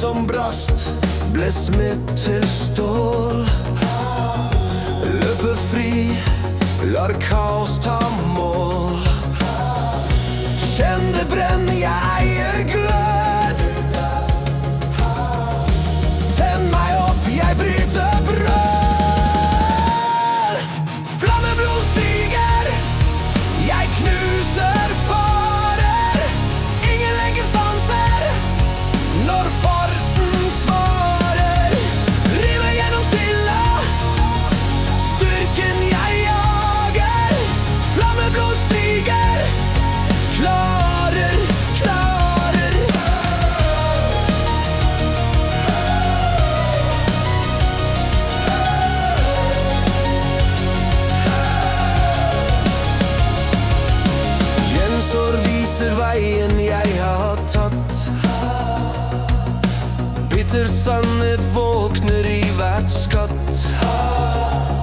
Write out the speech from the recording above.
som brast ble smitt til stål. Løper fri, lar kaos ta mål. Kjenn det brenn, jeg eier glød. Tenn meg opp, jeg bryter brød. Flammeblod stiger, jeg knuser farer. Ingen lenger stanser når farten svarer. River gjennom stilla, styrken jeg jager. Flammeblod stiger, klarer. Gjensår viser veien jeg har tatt. Bitter sannhet våkner i hvert skatt.